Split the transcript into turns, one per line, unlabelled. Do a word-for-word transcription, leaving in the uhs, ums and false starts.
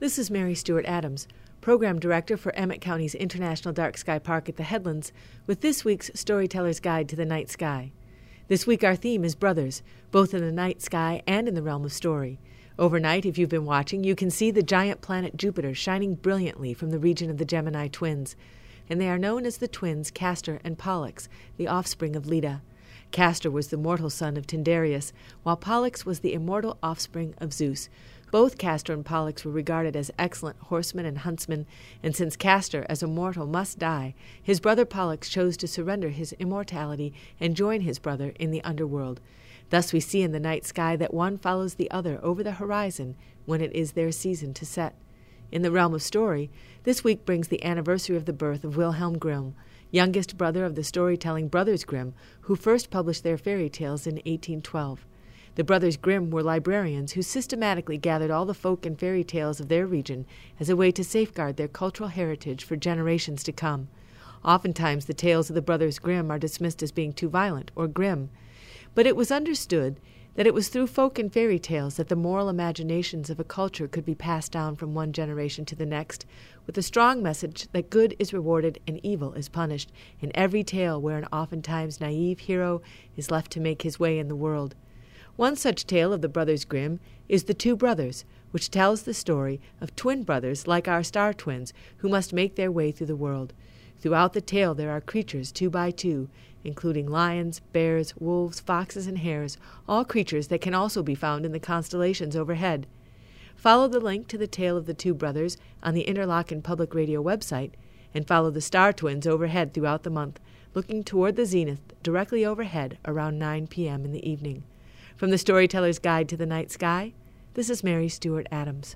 This is Mary Stewart Adams, Program Director for Emmett County's International Dark Sky Park at the Headlands, with this week's Storyteller's Guide to the Night Sky. This week our theme is brothers, both in the night sky and in the realm of story. Overnight, if you've been watching, you can see the giant planet Jupiter shining brilliantly from the region of the Gemini twins, and they are known as the twins Castor and Pollux, the offspring of Leda. Castor was the mortal son of Tyndareus, while Pollux was the immortal offspring of Zeus. Both Castor and Pollux were regarded as excellent horsemen and huntsmen, and since Castor, as a mortal, must die, his brother Pollux chose to surrender his immortality and join his brother in the underworld. Thus we see in the night sky that one follows the other over the horizon when it is their season to set. In the realm of story, this week brings the anniversary of the birth of Wilhelm Grimm, youngest brother of the storytelling Brothers Grimm, who first published their fairy tales in eighteen twelve. The Brothers Grimm were librarians who systematically gathered all the folk and fairy tales of their region as a way to safeguard their cultural heritage for generations to come. Oftentimes the tales of the Brothers Grimm are dismissed as being too violent or grim, but it was understood that it was through folk and fairy tales that the moral imaginations of a culture could be passed down from one generation to the next, with a strong message that good is rewarded and evil is punished, in every tale where an oftentimes naive hero is left to make his way in the world. One such tale of the Brothers Grimm is The Two Brothers, which tells the story of twin brothers like our star twins who must make their way through the world. Throughout the tale there are creatures two by two, including lions, bears, wolves, foxes, and hares, all creatures that can also be found in the constellations overhead. Follow the link to the tale of the two brothers on the Interlochen Public Radio website, and follow the star twins overhead throughout the month, looking toward the zenith directly overhead around nine p.m. in the evening. From the Storyteller's Guide to the Night Sky, this is Mary Stewart Adams.